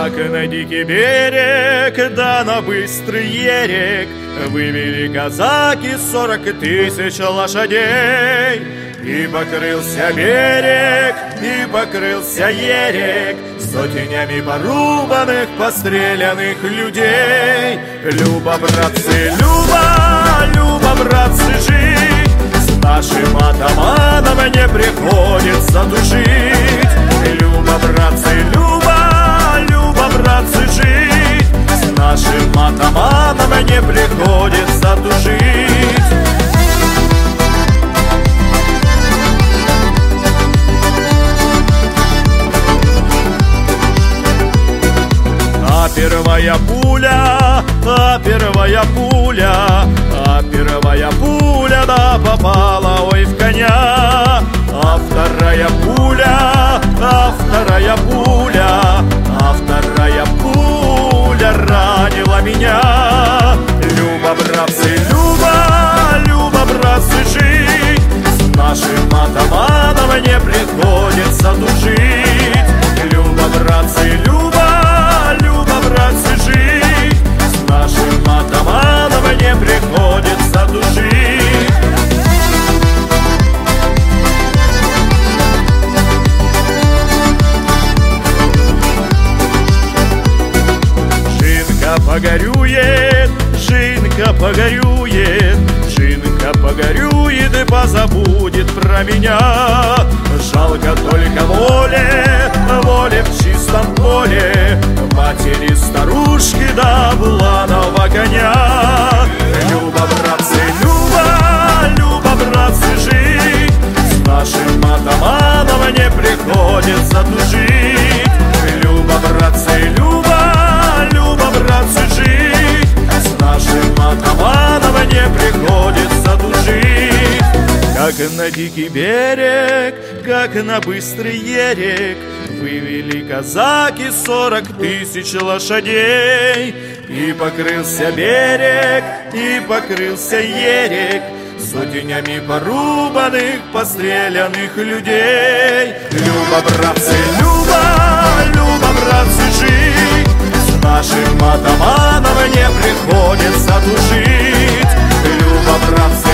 Как на дикий берег, да на быстрый ерек вывели казаки 40 тысяч лошадей. И покрылся берег, и покрылся ерек сотнями порубанных, постреляных людей. Люба, братцы, Люба, Люба, братцы, жить с нашим атаманом не приходится тужить. Люба, братцы, Люба, Люба, братцы, жить с нашим атаманом не приходится тужить. Первая пуля, первая пуля, первая пуля, да попала, ой, в коня. Вторая пуля, вторая пуля, вторая пуля ранила меня. Люба, братцы, Люба, Люба, братцы, жить с нашим атаманом не приходится тужить. Люба, братцы, Люба, Люба, братцы, жить с нашим атаманом не приходится тужить. Жинка погорюет, Жинка погорюет, Жинка погорюет и позабудет про меня. Жалко только воле, воле в чистом поле, матери старушки да буланого коня. Люба, братцы, Люба, Люба, братцы, жить с нашим атаманом не приходится тужить. Люба, братцы, Люба, Люба, братцы, жить с нашим атаманом не приходится тужить. Как на дикий берег, как на быстрый ерек вывели казаки 40 тысяч лошадей. И покрылся берег, и покрылся ерек сотнями порубанных, постреляных людей. Люба, братцы, Люба, Люба, братцы, жить с нашим атаманом не приходится тужить. Люба, братцы,